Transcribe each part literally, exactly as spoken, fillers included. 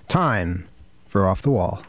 time for Off the Wall.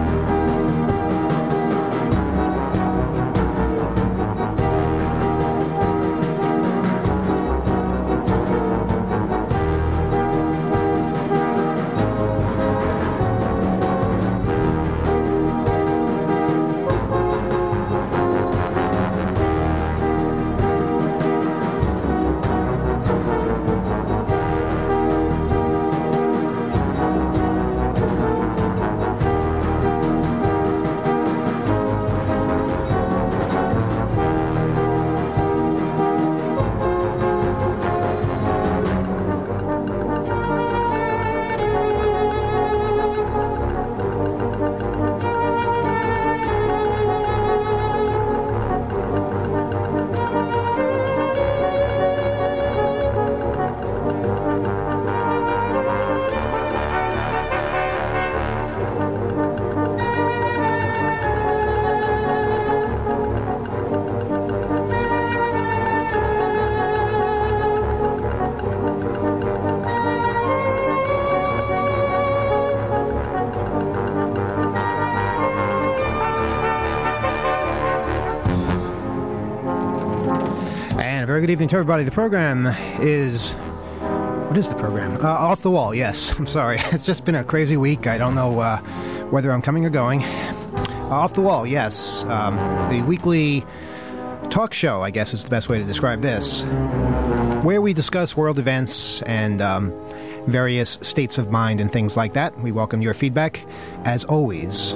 Good evening to everybody. The program is... What is the program? Uh, Off the Wall, yes. I'm sorry. It's just been a crazy week. I don't know uh, whether I'm coming or going. Uh, Off the Wall, yes. Um, the weekly talk show, I guess is the best way to describe this, where we discuss world events and um, various states of mind and things like that. We welcome your feedback, as always.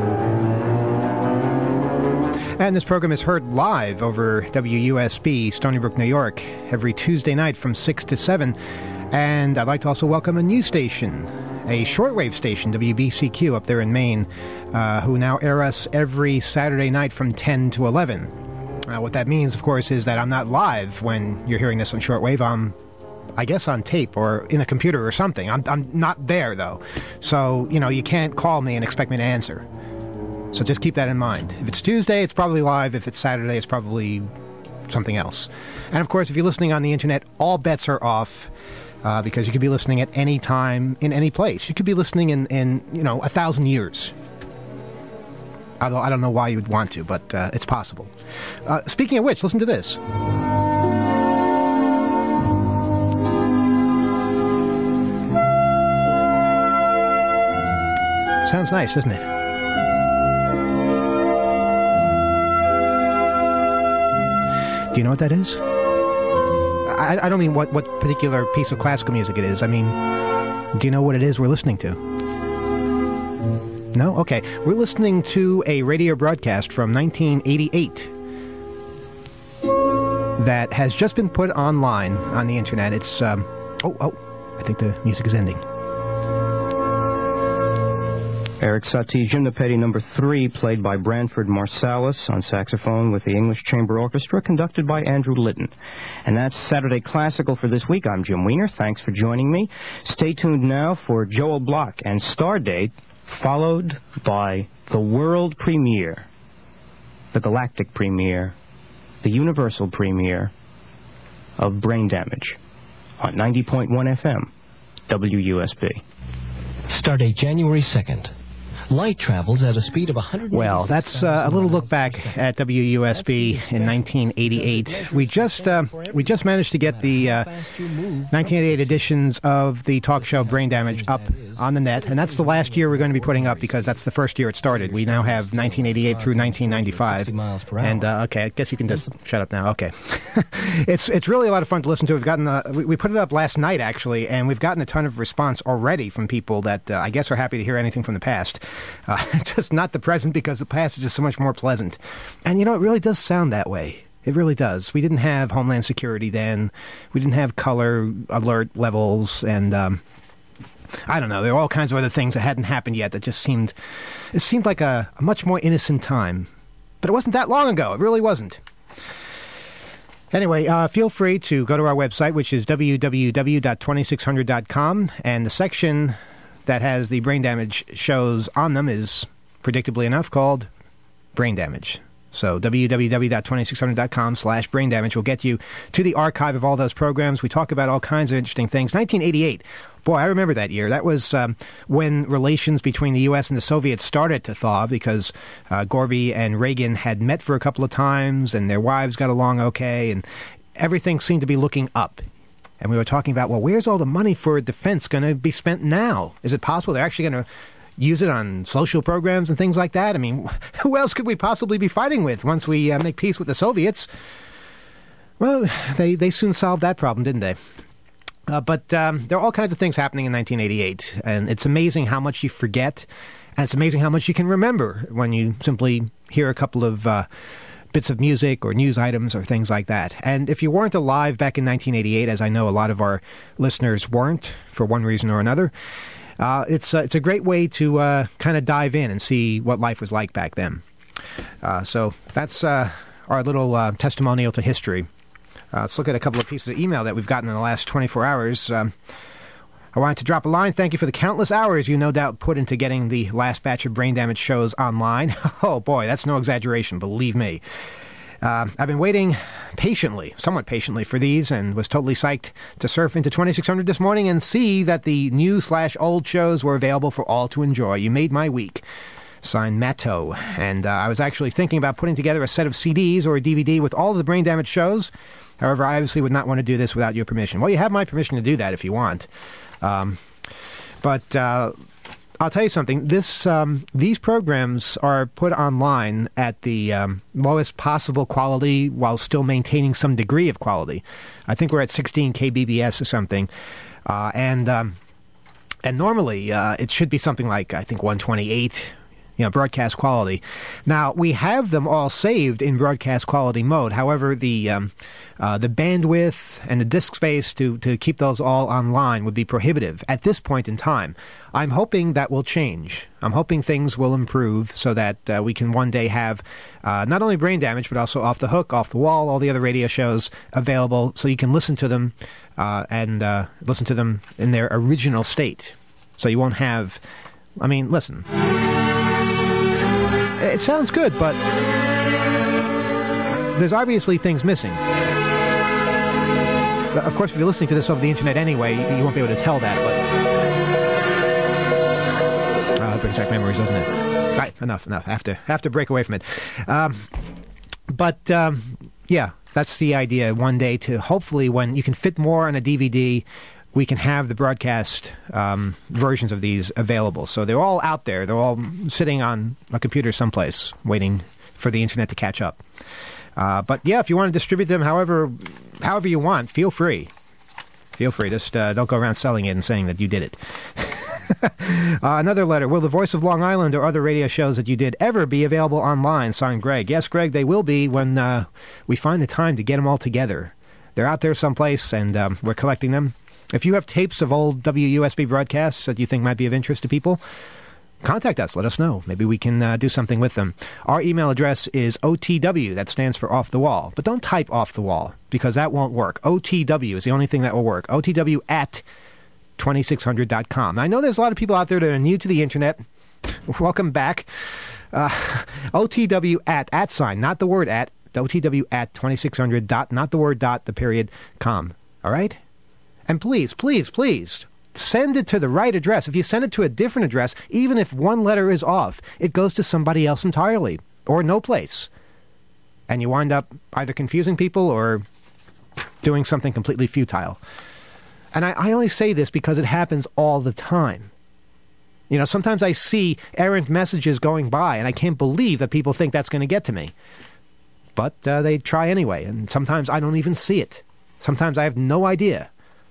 And this program is heard live over W U S B, Stony Brook, New York, every Tuesday night from six to seven. And I'd like to also welcome a new station, a shortwave station, W B C Q, up there in Maine, uh, who now air us every Saturday night from ten to eleven. Uh, what that means, of course, is that I'm not live when you're hearing this on shortwave. I'm, I guess, on tape or in a computer or something. I'm, I'm not there, though. So, you know, you can't call me and expect me to answer. So just keep that in mind. If it's Tuesday, it's probably live. If it's Saturday, it's probably something else. And, of course, if you're listening on the Internet, all bets are off uh, because you could be listening at any time in any place. You could be listening in, in you know, a thousand years. Although I don't know why you would want to, but uh, it's possible. Uh, speaking of which, listen to this. Sounds nice, doesn't it? Do you know what that is? I, I don't mean what, what particular piece of classical music it is. I mean, do you know what it is we're listening to? No? Okay. We're listening to a radio broadcast from nineteen eighty-eight that has just been put online on the Internet. It's, um, oh, oh, I think the music is ending. Eric Satie, Jim the Petty, number three, played by Branford Marsalis on saxophone with the English Chamber Orchestra, conducted by Andrew Litton. And that's Saturday Classical for this week. I'm Jim Wiener. Thanks for joining me. Stay tuned now for Joel Block and Stardate, followed by the world premiere, the galactic premiere, the universal premiere of Brain Damage on ninety point one F M, W U S B. Stardate January second. Light travels at a speed of one hundred. Well, that's uh, a little look back at W U S B in nineteen eighty-eight. We just uh, we just managed to get the uh, nineteen eighty-eight editions of the talk show Brain Damage up on the net, and that's the last year we're going to be putting up because that's the first year it started. We now have nineteen eighty-eight through nineteen ninety-five. And uh, okay, I guess you can just shut up now. Okay, it's it's really a lot of fun to listen to. We've gotten uh, we, we put it up last night actually, and we've gotten a ton of response already from people that uh, I guess are happy to hear anything from the past. Uh, just not the present, because the past is just so much more pleasant. And, you know, it really does sound that way. It really does. We didn't have Homeland Security then. We didn't have color alert levels. And, um, I don't know, there were all kinds of other things that hadn't happened yet that just seemed, it seemed like a, a much more innocent time. But it wasn't that long ago. It really wasn't. Anyway, uh, feel free to go to our website, which is w w w dot twenty-six hundred dot com, and the section that has the Brain Damage shows on them is, predictably enough, called Brain Damage. So w w w dot twenty-six hundred dot com slash brain damage will get you to the archive of all those programs. We talk about all kinds of interesting things. nineteen eighty-eight. Boy, I remember that year. That was um, when relations between the U S and the Soviets started to thaw because uh, Gorby and Reagan had met for a couple of times and their wives got along okay and everything seemed to be looking up. And we were talking about, well, where's all the money for defense going to be spent now? Is it possible they're actually going to use it on social programs and things like that? I mean, who else could we possibly be fighting with once we uh, make peace with the Soviets? Well, they, they soon solved that problem, didn't they? Uh, but um, there are all kinds of things happening in nineteen eighty-eight, and it's amazing how much you forget, and it's amazing how much you can remember when you simply hear a couple of uh, bits of music or news items or things like that. And if you weren't alive back in nineteen eighty-eight, as I know a lot of our listeners weren't for one reason or another, Uh, it's uh, it's a great way to uh, kind of dive in and see what life was like back then. Uh, so that's uh, our little uh, testimonial to history. Uh, let's look at a couple of pieces of email that we've gotten in the last twenty-four hours. Um, I wanted to drop a line. Thank you for the countless hours you no doubt put into getting the last batch of Brain Damage shows online. Oh boy, that's no exaggeration, believe me. Uh, I've been waiting patiently, somewhat patiently, for these and was totally psyched to surf into twenty-six hundred this morning and see that the new slash old shows were available for all to enjoy. You made my week. Signed, Matto. And uh, I was actually thinking about putting together a set of C Ds or a D V D with all of the Brain Damage shows. However, I obviously would not want to do this without your permission. Well, you have my permission to do that if you want. Um, but... Uh, I'll tell you something. This um, these programs are put online at the um, lowest possible quality while still maintaining some degree of quality. I think we're at sixteen K B B S or something, uh, and um, and normally uh, it should be something like I think one twenty-eight, you know, broadcast quality. Now we have them all saved in broadcast quality mode. However, the um, uh, the bandwidth and the disk space to to keep those all online would be prohibitive at this point in time. I'm hoping that will change. I'm hoping things will improve so that uh, we can one day have uh, not only Brain Damage, but also Off the Hook, Off the Wall, all the other radio shows available so you can listen to them uh, and uh, listen to them in their original state. So you won't have... I mean, listen. It sounds good, but there's obviously things missing. Of course, if you're listening to this over the internet anyway, you won't be able to tell that, but... Uh, it brings back memories, doesn't it? Right, enough, enough. I have to, have to break away from it. Um, but, um, yeah, that's the idea one day to hopefully when you can fit more on a D V D, we can have the broadcast um, versions of these available. So they're all out there. They're all sitting on a computer someplace waiting for the internet to catch up. Uh, but, yeah, if you want to distribute them however, however you want, feel free. Feel free. Just uh, don't go around selling it and saying that you did it. uh, another letter. Will the Voice of Long Island or other radio shows that you did ever be available online? Signed, Greg. Yes, Greg, they will be when uh, we find the time to get them all together. They're out there someplace, and um, we're collecting them. If you have tapes of old W U S B broadcasts that you think might be of interest to people, contact us. Let us know. Maybe we can uh, do something with them. Our email address is O T W. That stands for Off the Wall. But don't type Off the Wall, because that won't work. O T W is the only thing that will work. O T W at twenty-six hundred dot com. I know there's a lot of people out there that are new to the internet. Welcome back. Uh, O T W at, at sign, not the word at, O T W at twenty-six hundred dot, not the word dot, the period, com. All right? And please, please, please, send it to the right address. If you send it to a different address, even if one letter is off, it goes to somebody else entirely, or no place. And you wind up either confusing people or doing something completely futile. And I, I only say this because it happens all the time. You know, sometimes I see errant messages going by, and I can't believe that people think that's going to get to me. But uh, they try anyway, and sometimes I don't even see it. Sometimes I have no idea.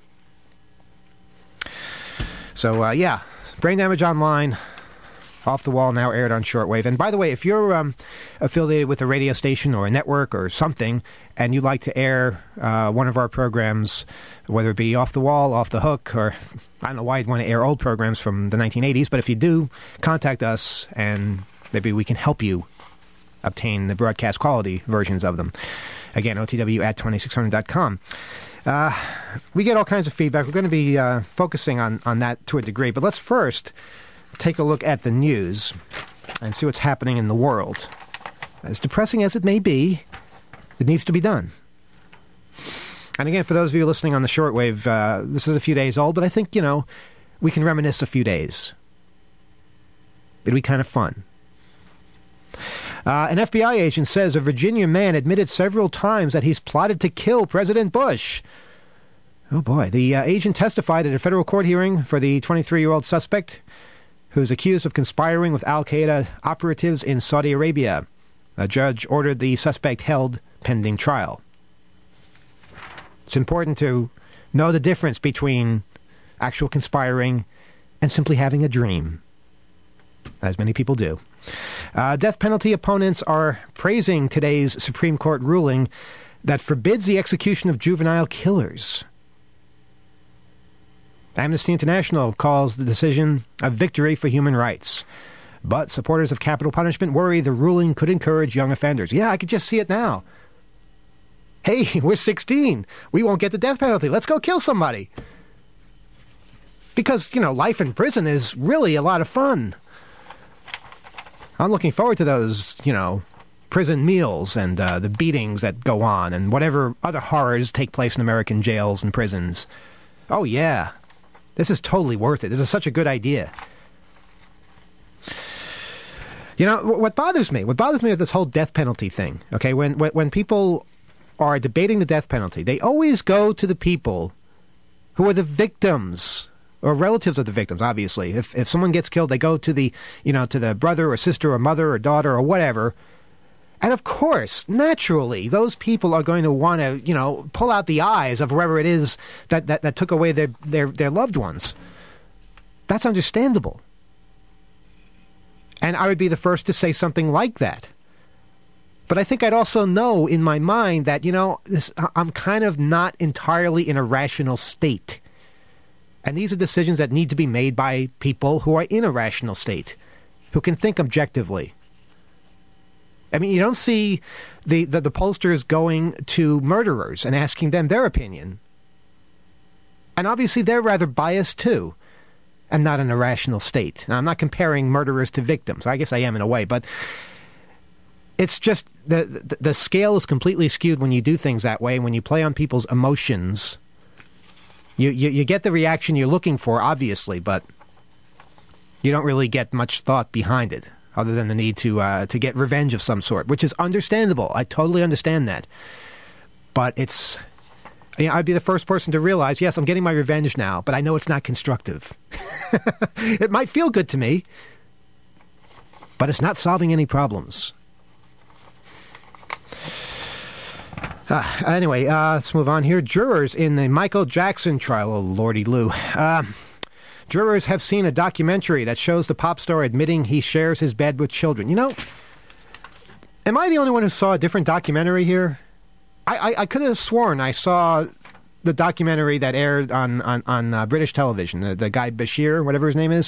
So, uh, yeah, Brain Damage Online, Off the Wall, now aired on shortwave. And by the way, if you're um, affiliated with a radio station or a network or something, and you'd like to air uh, one of our programs, whether it be Off the Wall, Off the Hook, or I don't know why you'd want to air old programs from the nineteen eighties, but if you do, contact us, and maybe we can help you obtain the broadcast quality versions of them. Again, O T W at twenty-six hundred dot com. Uh, we get all kinds of feedback. We're going to be uh, focusing on, on that to a degree. But let's first take a look at the news and see what's happening in the world. As depressing as it may be, it needs to be done. And again, for those of you listening on the shortwave, uh, this is a few days old, but I think, you know, we can reminisce a few days. It'd be kind of fun. Uh, an F B I agent says a Virginia man admitted several times that he's plotted to kill President Bush. Oh boy. The uh, agent testified at a federal court hearing for the twenty-three-year-old suspect who's accused of conspiring with al-Qaeda operatives in Saudi Arabia. A judge ordered the suspect held pending trial. It's important to know the difference between actual conspiring and simply having a dream, as many people do. Uh, death penalty opponents are praising today's Supreme Court ruling that forbids the execution of juvenile killers. Amnesty International calls the decision a victory for human rights. But supporters of capital punishment worry the ruling could encourage young offenders. Yeah, I could just see it now. Hey, we're sixteen. We won't get the death penalty. Let's go kill somebody. Because, you know, life in prison is really a lot of fun. I'm looking forward to those, you know, prison meals and uh, the beatings that go on and whatever other horrors take place in American jails and prisons. Oh, yeah. This is totally worth it. This is such a good idea. You know, what bothers me, what bothers me with this whole death penalty thing, okay, when, when, when people are debating the death penalty, they always go to the people who are the victims, or relatives of the victims, obviously. If if someone gets killed, they go to the, you know, to the brother or sister or mother or daughter or whatever. And of course, naturally, those people are going to want to, you know, pull out the eyes of whoever it is that, that, that took away their, their, their loved ones. That's understandable. And I would be the first to say something like that. But I think I'd also know in my mind that, you know, this, I'm kind of not entirely in a rational state. And these are decisions that need to be made by people who are in a rational state, who can think objectively. I mean, you don't see the, the, the pollsters going to murderers and asking them their opinion. And obviously they're rather biased too, and not in a rational state. Now, I'm not comparing murderers to victims. I guess I am in a way, but it's just the, the, the scale is completely skewed when you do things that way, when you play on people's emotions. You, you, you get the reaction you're looking for, obviously, but you don't really get much thought behind it, other than the need to uh, to get revenge of some sort, which is understandable. I totally understand that. But it's, you know, I'd be the first person to realize, yes, I'm getting my revenge now, but I know it's not constructive. It might feel good to me, but it's not solving any problems. Uh, anyway, uh, let's move on here. Jurors in the Michael Jackson trial. Oh, lordy Lou. Uh, jurors have seen a documentary that shows the pop star admitting he shares his bed with children. You know, am I the only one who saw a different documentary here? I, I, I could have sworn I saw the documentary that aired on, on, on uh, British television, the, the guy Bashir, whatever his name is.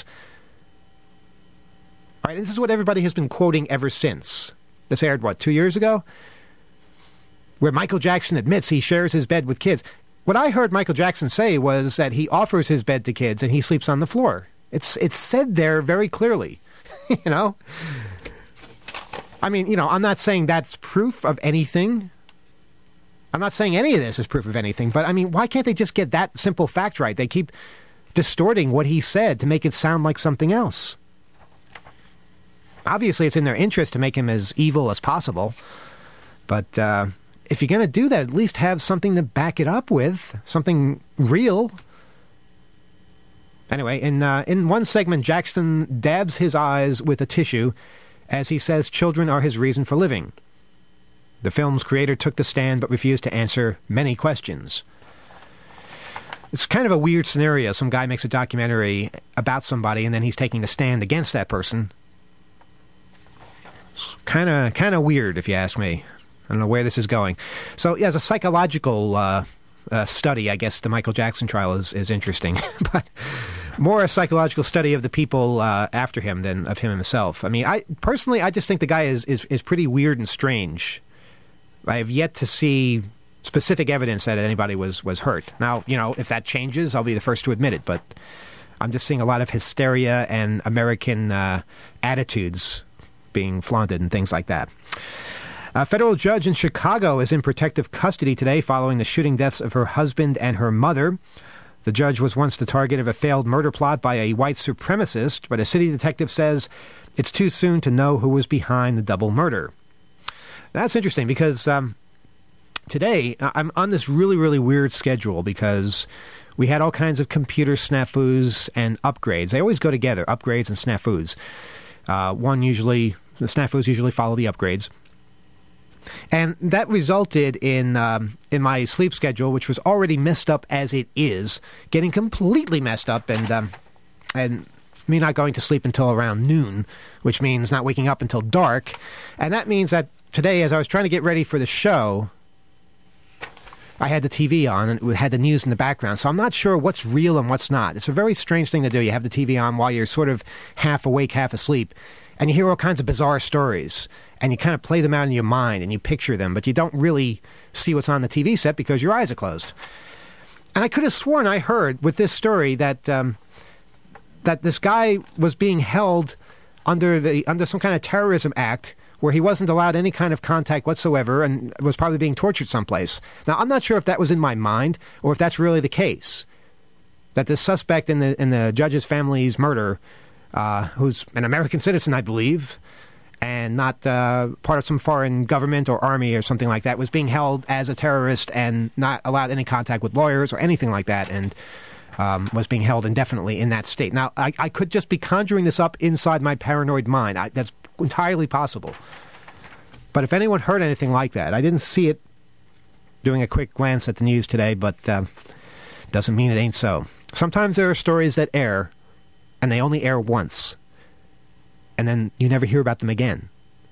All right, this is what everybody has been quoting ever since. This aired, what, two years ago? Where Michael Jackson admits he shares his bed with kids. What I heard Michael Jackson say was that he offers his bed to kids and he sleeps on the floor. It's it's said there very clearly, you know? I mean, you know, I'm not saying that's proof of anything. I'm not saying any of this is proof of anything, but I mean, why can't they just get that simple fact right? They keep distorting what he said to make it sound like something else. Obviously, it's in their interest to make him as evil as possible, but uh, if you're going to do that, at least have something to back it up with, something real. Anyway, in uh, in one segment, Jackson dabs his eyes with a tissue as he says children are his reason for living. The film's creator took the stand but refused to answer many questions. It's kind of a weird scenario. Some guy makes a documentary about somebody and then he's taking the stand against that person. It's kind of kind of weird, if you ask me. I don't know where this is going. So, yeah, as a psychological uh, uh, study, I guess the Michael Jackson trial is, is interesting. But more a psychological study of the people uh, after him than of him himself. I mean, I personally, I just think the guy is, is, is pretty weird and strange. I have yet to see specific evidence that anybody was, was hurt. Now, you know, if that changes, I'll be the first to admit it. But I'm just seeing a lot of hysteria and American uh, attitudes being flaunted and things like that. A federal judge in Chicago is in protective custody today following the shooting deaths of her husband and her mother. The judge was once the target of a failed murder plot by a white supremacist, but a city detective says it's too soon to know who was behind the double murder. That's interesting because um, today I'm on this really, really weird schedule because we had all kinds of computer snafus and upgrades. They always go together, upgrades and snafus. Uh, one usually, the snafus usually follow the upgrades. And that resulted in um, in my sleep schedule, which was already messed up as it is, getting completely messed up, and um, and me not going to sleep until around noon, which means not waking up until dark. And that means that today, as I was trying to get ready for the show, I had the T V on and it had the news in the background. So I'm not sure what's real and what's not. It's a very strange thing to do. You have the T V on while you're sort of half awake, half asleep, and you hear all kinds of bizarre stories. And you kind of play them out in your mind, and you picture them, but you don't really see what's on the T V set because your eyes are closed. And I could have sworn I heard with this story that um, that this guy was being held under the under some kind of terrorism act where he wasn't allowed any kind of contact whatsoever and was probably being tortured someplace. Now, I'm not sure if that was in my mind or if that's really the case. That the suspect in the in the judge's family's murder, uh, who's an American citizen, I believe, and not uh, part of some foreign government or army or something like that, was being held as a terrorist and not allowed any contact with lawyers or anything like that, and um, was being held indefinitely in that state. Now, I, I could just be conjuring this up inside my paranoid mind. I, that's entirely possible. But if anyone heard anything like that, I didn't see it doing a quick glance at the news today, but uh, doesn't mean it ain't so. Sometimes there are stories that air, and they only air once. And then you never hear about them again.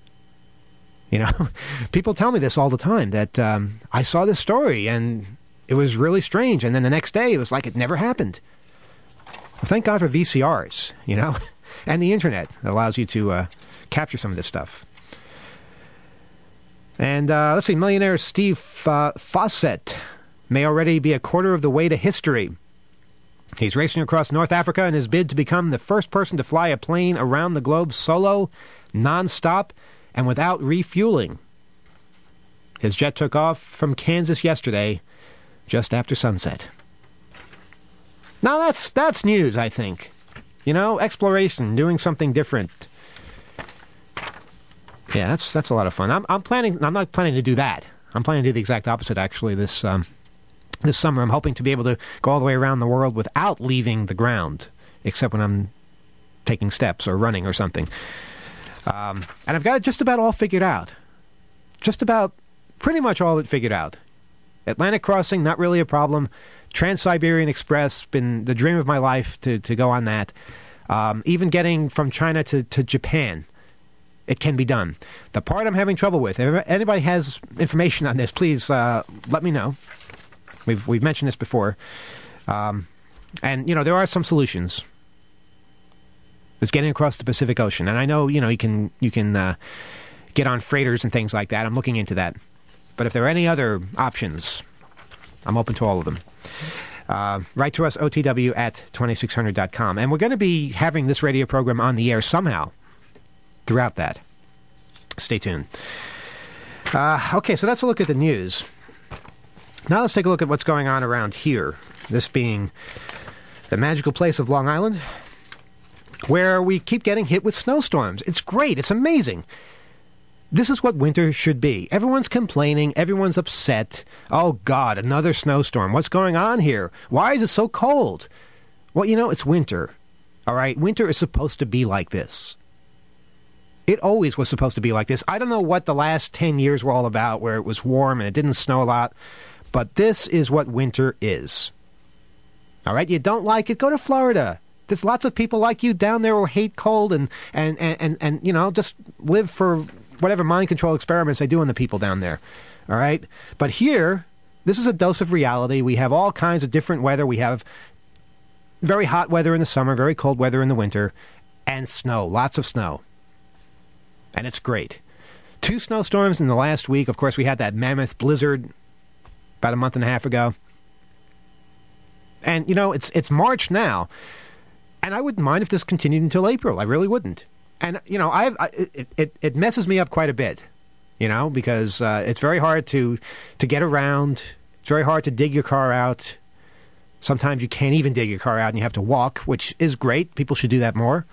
You know, people tell me this all the time, that um, I saw this story and it was really strange. And then the next day it was like it never happened. Well, thank God for V C Rs, you know, and the internet that allows you to uh, capture some of this stuff. And uh, let's see, millionaire Steve uh, Fawcett may already be a quarter of the way to history. He's racing across North Africa in his bid to become the first person to fly a plane around the globe solo, non-stop, and without refueling. His jet took off from Kansas yesterday, just after sunset. Now that's that's news, I think. You know, exploration, doing something different. Yeah, that's that's a lot of fun. I'm I'm planning. I'm not planning to do that. I'm planning to do the exact opposite, actually. This. Um, This summer, I'm hoping to be able to go all the way around the world without leaving the ground, except when I'm taking steps or running or something. Um, and I've got it just about all figured out. Just about, pretty much all of it figured out. Atlantic crossing, not really a problem. Trans-Siberian Express, been the dream of my life to, to go on that. Um, even getting from China to, to Japan, it can be done. The part I'm having trouble with, if anybody has information on this, please uh, let me know. We've we've mentioned this before, um, and you know there are some solutions. There's getting across the Pacific Ocean, and I know you know you can you can uh, get on freighters and things like that. I'm looking into that, but if there are any other options, I'm open to all of them. Uh, write to us O T W at twenty-six hundred dot com, and we're going to be having this radio program on the air somehow throughout that. Stay tuned. Uh, okay, so that's a look at the news. Now let's take a look at what's going on around here, this being the magical place of Long Island, where we keep getting hit with snowstorms. It's great. It's amazing. This is what winter should be. Everyone's complaining. Everyone's upset. Oh, God, another snowstorm. What's going on here? Why is it so cold? Well, you know, it's winter. All right? Winter is supposed to be like this. It always was supposed to be like this. I don't know what the last ten years were all about, where it was warm and it didn't snow a lot. But this is what winter is. All right? You don't like it? Go to Florida. There's lots of people like you down there who hate cold and, and, and, and, and, you know, just live for whatever mind control experiments they do on the people down there. All right? But here, this is a dose of reality. We have all kinds of different weather. We have very hot weather in the summer, very cold weather in the winter, and snow. Lots of snow. And it's great. Two snowstorms in the last week. Of course, we had that mammoth blizzard about a month and a half ago. And, you know, it's it's March now, and I wouldn't mind if this continued until April. I really wouldn't. And, you know, I've, I, it, it, it messes me up quite a bit, you know, because uh, it's very hard to, to get around. It's very hard to dig your car out. Sometimes you can't even dig your car out and you have to walk, which is great. People should do that more.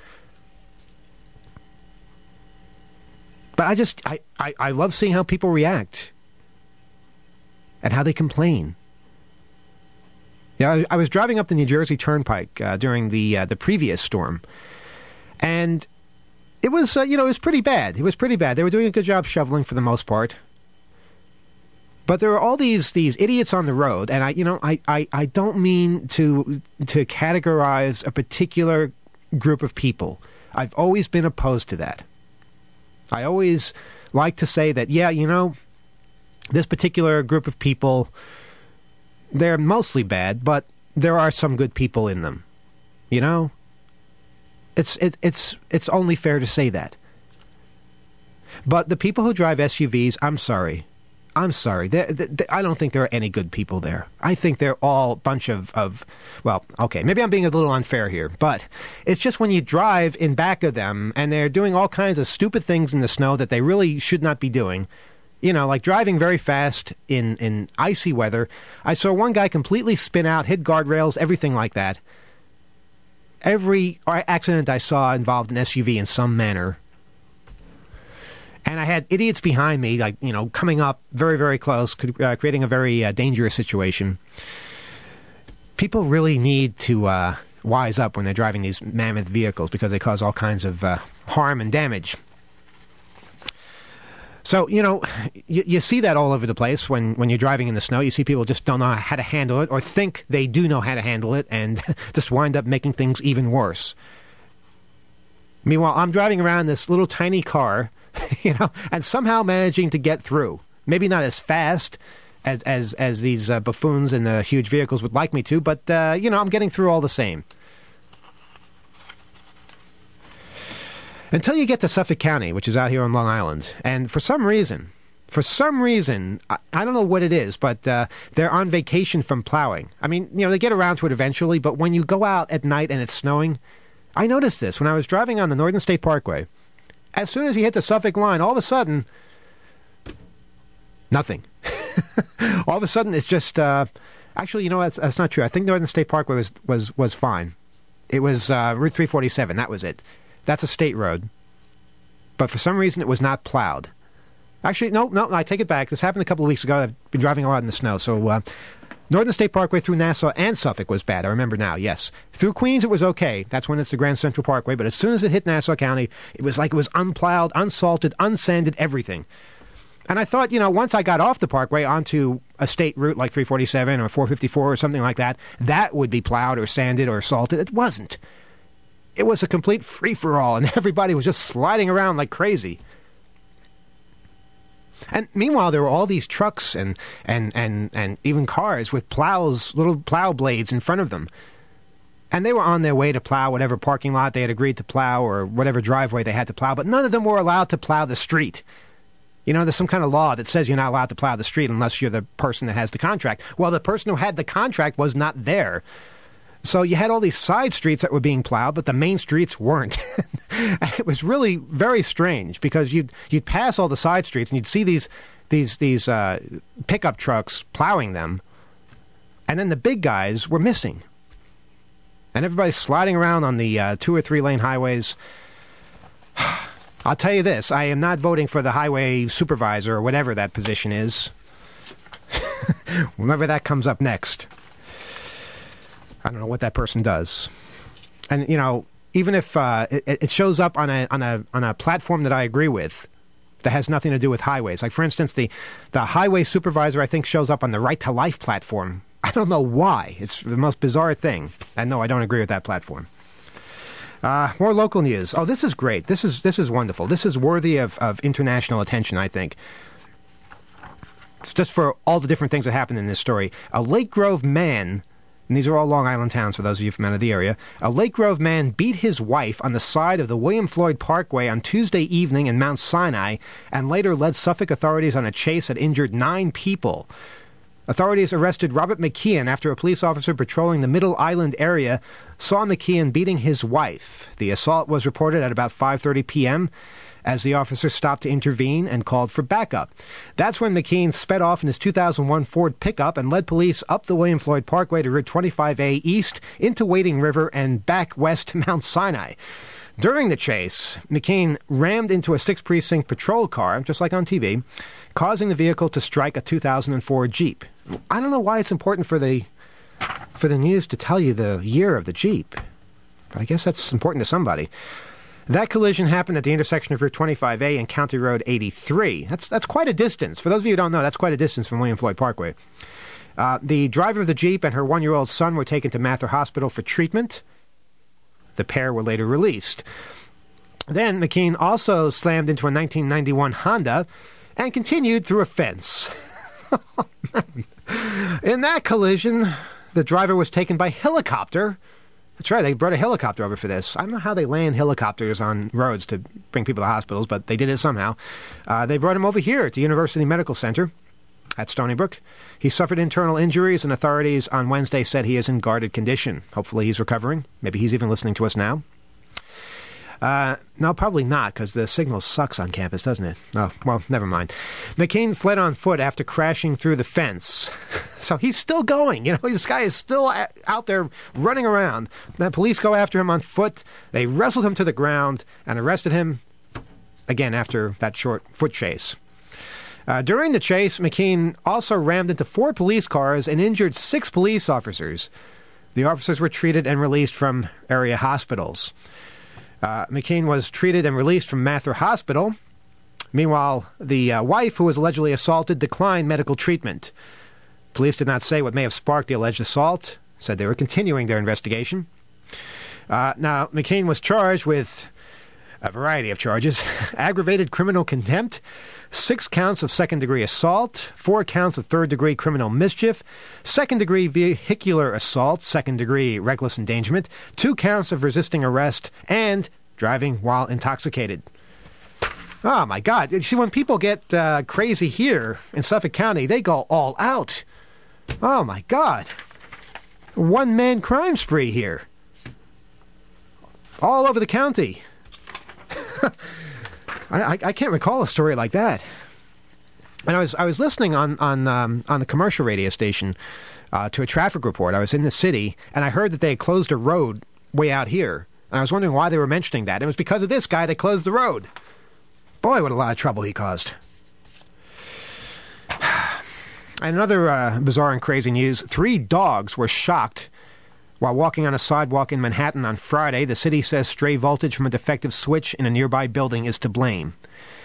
But I just, I, I, I love seeing how people react and how they complain. Yeah, I, I was driving up the New Jersey Turnpike uh, during the uh, the previous storm, and it was, uh, you know, it was pretty bad. It was pretty bad. They were doing a good job shoveling for the most part. But there were all these these idiots on the road, and I, you know, I, I, I don't mean to to categorize a particular group of people. I've always been opposed to that. I always like to say that, yeah, you know, this particular group of people, they're mostly bad, but there are some good people in them. You know? It's it, it's it's only fair to say that. But the people who drive S U Vs, I'm sorry. I'm sorry. They're, they're, I don't think there are any good people there. I think they're all a bunch of, of, well, okay, maybe I'm being a little unfair here, but it's just when you drive in back of them and they're doing all kinds of stupid things in the snow that they really should not be doing. You know, like driving very fast in, in icy weather. I saw one guy completely spin out, hit guardrails, everything like that. Every accident I saw involved an S U V in some manner. And I had idiots behind me, like, you know, coming up very, very close, uh, creating a very uh, dangerous situation. People really need to uh, wise up when they're driving these mammoth vehicles because they cause all kinds of uh, harm and damage. So, you know, you, you see that all over the place when, when you're driving in the snow. You see people just don't know how to handle it or think they do know how to handle it and just wind up making things even worse. Meanwhile, I'm driving around this little tiny car, you know, and somehow managing to get through. Maybe not as fast as as, as these uh, buffoons in the huge vehicles would like me to, but, uh, you know, I'm getting through all the same. Until you get to Suffolk County, which is out here on Long Island. And for some reason, for some reason, I, I don't know what it is, but uh, they're on vacation from plowing. I mean, you know, they get around to it eventually, but when you go out at night and it's snowing, I noticed this when I was driving on the Northern State Parkway. As soon as you hit the Suffolk line, all of a sudden, nothing. All of a sudden, it's just, uh, actually, you know, that's, that's not true. I think Northern State Parkway was, was, was fine. It was uh, Route three forty-seven, that was it. That's a state road. But for some reason, it was not plowed. Actually, no, no, I take it back. This happened a couple of weeks ago. I've been driving a lot in the snow. So uh, Northern State Parkway through Nassau and Suffolk was bad. I remember now, yes. Through Queens, it was okay. That's when it's the Grand Central Parkway. But as soon as it hit Nassau County, it was like it was unplowed, unsalted, unsanded, everything. And I thought, you know, once I got off the Parkway onto a state route like three forty-seven or four fifty-four or something like that, that would be plowed or sanded or salted. It wasn't. It was a complete free-for-all, and everybody was just sliding around like crazy. And meanwhile, there were all these trucks and, and, and, and even cars with plows, little plow blades in front of them. And they were on their way to plow whatever parking lot they had agreed to plow or whatever driveway they had to plow, but none of them were allowed to plow the street. You know, there's some kind of law that says you're not allowed to plow the street unless you're the person that has the contract. Well, the person who had the contract was not there. So you had all these side streets that were being plowed, but the main streets weren't. It was really very strange because you'd you'd pass all the side streets and you'd see these these these uh, pickup trucks plowing them, and then the big guys were missing. And everybody's sliding around on the uh, two or three lane highways. I'll tell you this: I am not voting for the highway supervisor or whatever that position is. Whenever that comes up next. I don't know what that person does. And, you know, even if uh, it, it shows up on a on a on a platform that I agree with, that has nothing to do with highways. Like, for instance, the the highway supervisor, I think, shows up on the Right to Life platform. I don't know why. It's the most bizarre thing. And no, I don't agree with that platform. Uh, more local news. Oh, this is great. This is this is wonderful. This is worthy of, of international attention, I think. Just for all the different things that happened in this story. A Lake Grove man... And these are all Long Island towns for those of you from out of the area. A Lake Grove man beat his wife on the side of the William Floyd Parkway on Tuesday evening in Mount Sinai and later led Suffolk authorities on a chase that injured nine people. Authorities arrested Robert McKeon after a police officer patrolling the Middle Island area saw McKeon beating his wife. The assault was reported at about five thirty p.m. as the officer stopped to intervene and called for backup. That's when McKeon sped off in his two thousand one Ford pickup and led police up the William Floyd Parkway to Route twenty-five A east into Wading River and back west to Mount Sinai. During the chase, McKeon rammed into a sixth Precinct patrol car, just like on T V, causing the vehicle to strike a two thousand four Jeep. I don't know why it's important for the for the news to tell you the year of the Jeep, but I guess that's important to somebody. That collision happened at the intersection of Route twenty-five A and County Road eighty-three. That's that's quite a distance. For those of you who don't know, that's quite a distance from William Floyd Parkway. Uh, the driver of the Jeep and her one-year-old son were taken to Mather Hospital for treatment. The pair were later released. Then McKeon also slammed into a nineteen ninety-one Honda and continued through a fence. In that collision, the driver was taken by helicopter. That's right, they brought a helicopter over for this. I don't know how they land helicopters on roads to bring people to hospitals, but they did it somehow. Uh, they brought him over here at the University Medical Center at Stony Brook. He suffered internal injuries, and authorities on Wednesday said he is in guarded condition. Hopefully he's recovering. Maybe he's even listening to us now. Uh, no, probably not, because the signal sucks on campus, doesn't it? Oh, well, never mind. McKeon fled on foot after crashing through the fence. So he's still going. You know, this guy is still out there running around. The police go after him on foot. They wrestled him to the ground and arrested him again after that short foot chase. Uh, during the chase, McKeon also rammed into four police cars and injured six police officers. The officers were treated and released from area hospitals. Uh, McKeon was treated and released from Mather Hospital. Meanwhile, the uh, wife, who was allegedly assaulted, declined medical treatment. Police did not say what may have sparked the alleged assault, said they were continuing their investigation. Uh, now, McKeon was charged with a variety of charges: aggravated criminal contempt, six counts of second-degree assault, four counts of third-degree criminal mischief, second-degree vehicular assault, second-degree reckless endangerment, two counts of resisting arrest, and driving while intoxicated. Oh, my God. You see, when people get uh, crazy here in Suffolk County, they go all out. Oh, my God. One-man crime spree here. All over the county. I, I, I can't recall a story like that. And I was I was listening on on um, on the commercial radio station uh, to a traffic report. I was in the city, and I heard that they had closed a road way out here. And I was wondering why they were mentioning that. And it was because of this guy that closed the road. Boy, what a lot of trouble he caused. And another uh, bizarre and crazy news: three dogs were shocked while walking on a sidewalk in Manhattan on Friday. The city says stray voltage from a defective switch in a nearby building is to blame.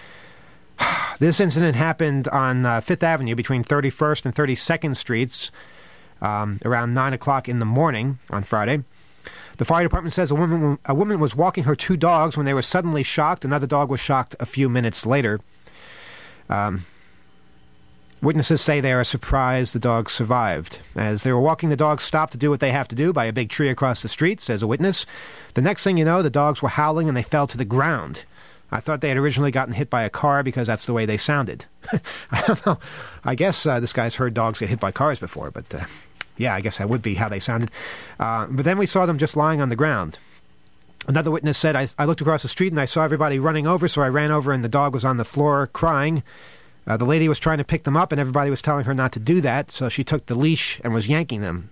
This incident happened on uh, Fifth Avenue between thirty-first and thirty-second Streets um, around nine o'clock in the morning on Friday. The fire department says a woman, a woman was walking her two dogs when they were suddenly shocked. Another dog was shocked a few minutes later. Um, witnesses say they are surprised the dogs survived. As they were walking, the dogs stopped to do what they have to do by a big tree across the street, says a witness. The next thing you know, the dogs were howling and they fell to the ground. I thought they had originally gotten hit by a car because that's the way they sounded. I don't know. I guess uh, this guy's heard dogs get hit by cars before, but uh, yeah, I guess that would be how they sounded. Uh, but then we saw them just lying on the ground. Another witness said, I, I looked across the street and I saw everybody running over, so I ran over and the dog was on the floor crying. Uh, the lady was trying to pick them up and everybody was telling her not to do that, so she took the leash and was yanking them.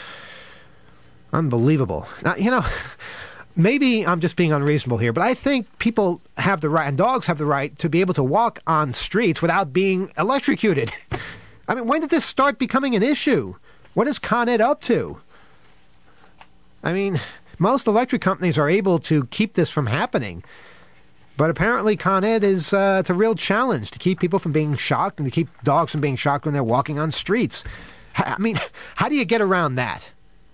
Unbelievable. Now, you know, maybe I'm just being unreasonable here, but I think people have the right, and dogs have the right, to be able to walk on streets without being electrocuted. I mean, when did this start becoming an issue? What is Con Ed up to? I mean, most electric companies are able to keep this from happening, but apparently Con Ed is uh, it's a real challenge to keep people from being shocked and to keep dogs from being shocked when they're walking on streets. I mean, how do you get around that?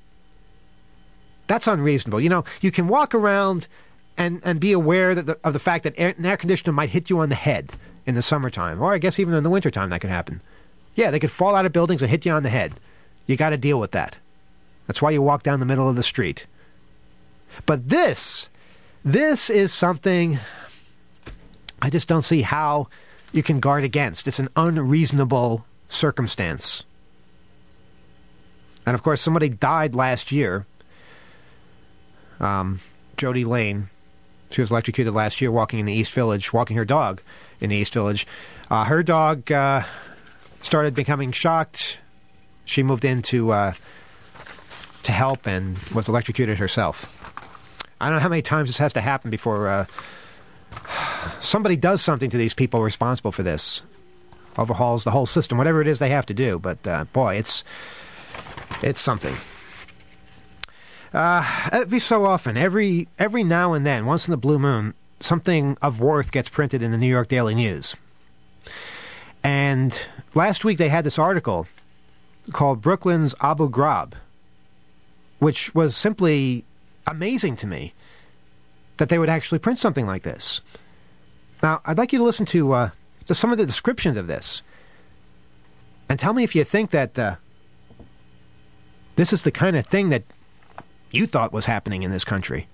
That's unreasonable. You know, you can walk around and, and be aware that the, of the fact that air, an air conditioner might hit you on the head in the summertime, or I guess even in the wintertime that could happen. Yeah, they could fall out of buildings and hit you on the head. You got to deal with that. That's why you walk down the middle of the street. But this, this is something I just don't see how you can guard against. It's an unreasonable circumstance. And, of course, somebody died last year. Um, Jody Lane. She was electrocuted last year walking in the East Village, walking her dog in the East Village. Uh, her dog uh, started becoming shocked. She moved in to, uh, to help and was electrocuted herself. I don't know how many times this has to happen before uh, somebody does something to these people responsible for this. Overhauls the whole system, whatever it is they have to do. But, uh, boy, it's it's something. Uh, every so often, every every now and then, once in the blue moon, something of worth gets printed in the New York Daily News. And last week they had this article called Brooklyn's Abu Ghraib, which was simply amazing to me that they would actually print something like this. Now, I'd like you to listen to, uh, to some of the descriptions of this and tell me if you think that uh, this is the kind of thing that you thought was happening in this country,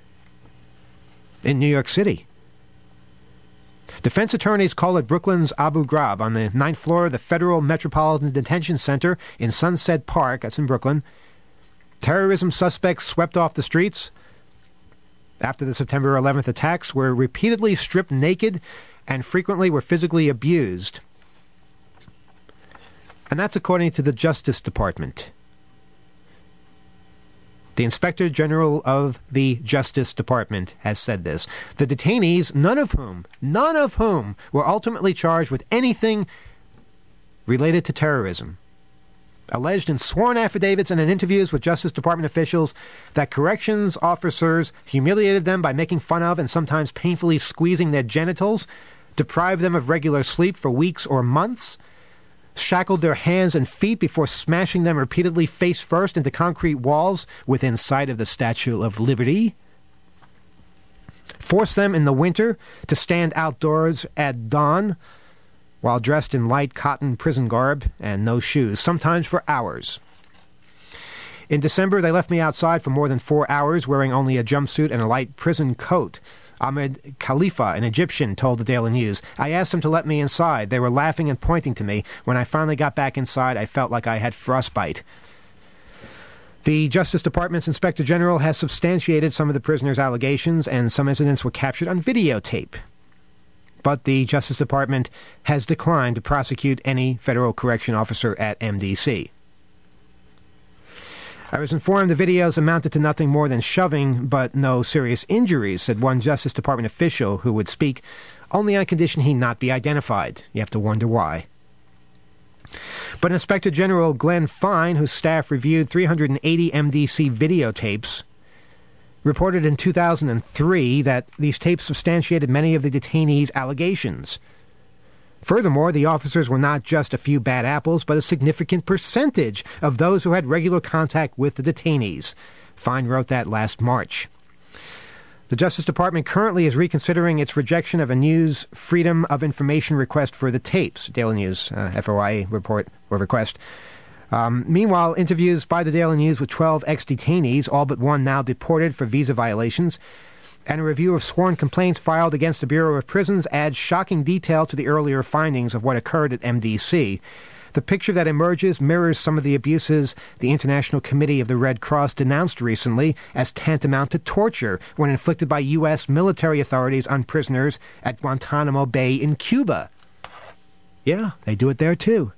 in New York City. Defense attorneys call it Brooklyn's Abu Ghraib on the ninth floor of the Federal Metropolitan Detention Center in Sunset Park, that's in Brooklyn. Terrorism suspects swept off the streets after the September eleventh attacks were repeatedly stripped naked and frequently were physically abused. And that's according to the Justice Department. The Inspector General of the Justice Department has said this. The detainees, none of whom, none of whom were ultimately charged with anything related to terrorism, alleged in sworn affidavits and in interviews with Justice Department officials that corrections officers humiliated them by making fun of and sometimes painfully squeezing their genitals, deprived them of regular sleep for weeks or months, shackled their hands and feet before smashing them repeatedly face first into concrete walls within sight of the Statue of Liberty, forced them in the winter to stand outdoors at dawn while dressed in light cotton prison garb and no shoes, sometimes for hours. In December, they left me outside for more than four hours wearing only a jumpsuit and a light prison coat. Ahmed Khalifa, an Egyptian, told the Daily News. I asked them to let me inside. They were laughing and pointing to me. When I finally got back inside, I felt like I had frostbite. The Justice Department's Inspector General has substantiated some of the prisoners' allegations, and some incidents were captured on videotape. But the Justice Department has declined to prosecute any federal correction officer at M D C. I was informed the videos amounted to nothing more than shoving, but no serious injuries, said one Justice Department official who would speak only on condition he not be identified. You have to wonder why. But Inspector General Glenn Fine, whose staff reviewed three hundred eighty M D C videotapes, reported in two thousand three that these tapes substantiated many of the detainees' allegations. Furthermore, the officers were not just a few bad apples, but a significant percentage of those who had regular contact with the detainees. Fine wrote that last March. The Justice Department currently is reconsidering its rejection of a News Freedom of Information request for the tapes, Daily News, uh, F O I A report or request. Um, meanwhile, interviews by the Daily News with twelve ex-detainees, all but one now deported for visa violations, and a review of sworn complaints filed against the Bureau of Prisons adds shocking detail to the earlier findings of what occurred at M D C. The picture that emerges mirrors some of the abuses the International Committee of the Red Cross denounced recently as tantamount to torture when inflicted by U S military authorities on prisoners at Guantanamo Bay in Cuba. Yeah, they do it there too.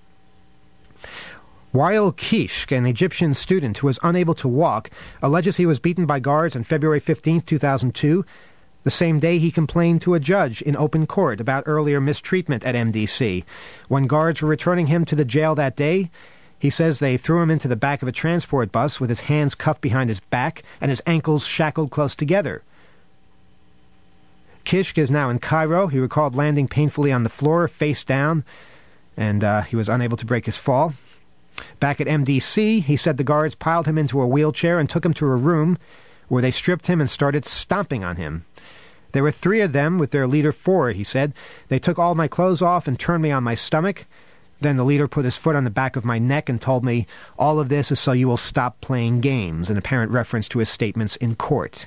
Wael Kishk, an Egyptian student who was unable to walk, alleges he was beaten by guards on February fifteenth, two thousand two, the same day he complained to a judge in open court about earlier mistreatment at M D C. When guards were returning him to the jail that day, he says they threw him into the back of a transport bus with his hands cuffed behind his back and his ankles shackled close together. Kishk is now in Cairo. He recalled landing painfully on the floor, face down, and uh, he was unable to break his fall. Back at M D C, he said the guards piled him into a wheelchair and took him to a room where they stripped him and started stomping on him. There were three of them with their leader four, he said. They took all my clothes off and turned me on my stomach. Then the leader put his foot on the back of my neck and told me, all of this is so you will stop playing games, an apparent reference to his statements in court.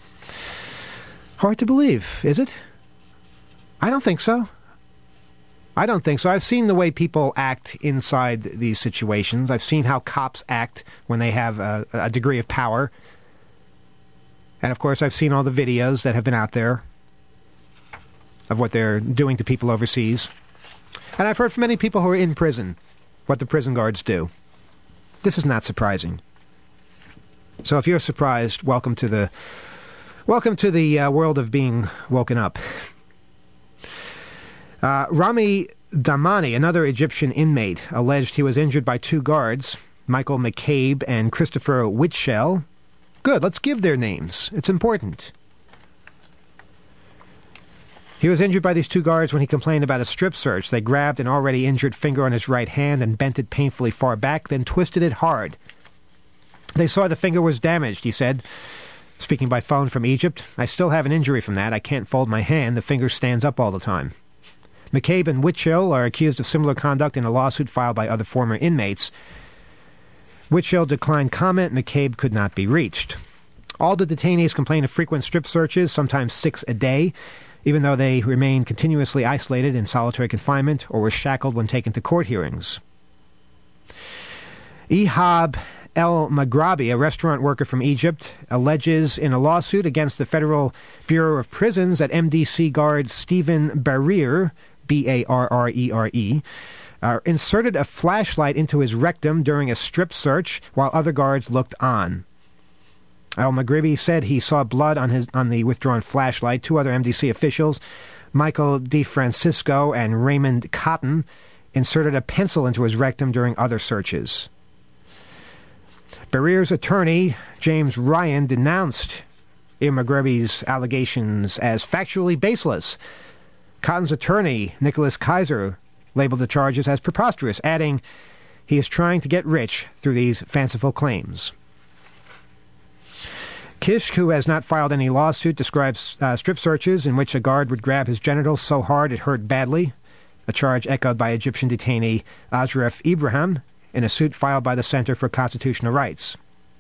Hard to believe, is it? I don't think so. I don't think so. I've seen the way people act inside these situations. I've seen how cops act when they have a, a degree of power. And, of course, I've seen all the videos that have been out there of what they're doing to people overseas. And I've heard from many people who are in prison what the prison guards do. This is not surprising. So if you're surprised, welcome to the welcome to the uh, world of being woken up. Uh, Rami Damani, another Egyptian inmate, alleged he was injured by two guards, Michael McCabe and Christopher Whitshell. Good, let's give their names. It's important. He was injured by these two guards when he complained about a strip search. They grabbed an already injured finger on his right hand and bent it painfully far back, then twisted it hard. They saw the finger was damaged, he said, speaking by phone from Egypt. I still have an injury from that. I can't fold my hand. The finger stands up all the time. McCabe and Whitshell are accused of similar conduct in a lawsuit filed by other former inmates. Whitshell declined comment. McCabe could not be reached. All the detainees complain of frequent strip searches, sometimes six a day, even though they remain continuously isolated in solitary confinement or were shackled when taken to court hearings. Ihab El Maghrabi, a restaurant worker from Egypt, alleges in a lawsuit against the Federal Bureau of Prisons that M D C guard Stephen Barrere, B A R R E R E, uh, inserted a flashlight into his rectum during a strip search while other guards looked on. El Maghrabi said he saw blood on his on the withdrawn flashlight. Two other M D C officials, Michael DeFrancisco and Raymond Cotton, inserted a pencil into his rectum during other searches. Barrere's attorney, James Ryan, denounced El Maghrabi's allegations as factually baseless. Cotton's attorney, Nicholas Kaiser, labeled the charges as preposterous, adding, he is trying to get rich through these fanciful claims. Kish, who has not filed any lawsuit, describes uh, strip searches in which a guard would grab his genitals so hard it hurt badly, a charge echoed by Egyptian detainee Ashraf Ibrahim in a suit filed by the Center for Constitutional Rights.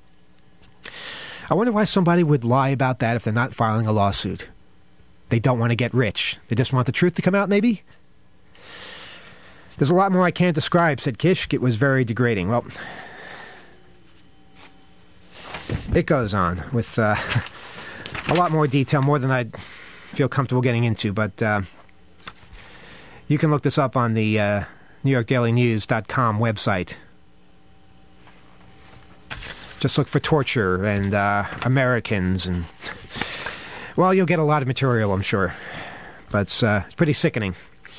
I wonder why somebody would lie about that if they're not filing a lawsuit. They don't want to get rich. They just want the truth to come out, maybe? There's a lot more I can't describe, said Kish. It was very degrading. Well, it goes on with uh, a lot more detail, more than I'd feel comfortable getting into, but uh, you can look this up on the uh, New York Daily News dot com website. Just look for torture and uh, Americans, and, well, you'll get a lot of material, I'm sure, but it's, uh, it's pretty sickening.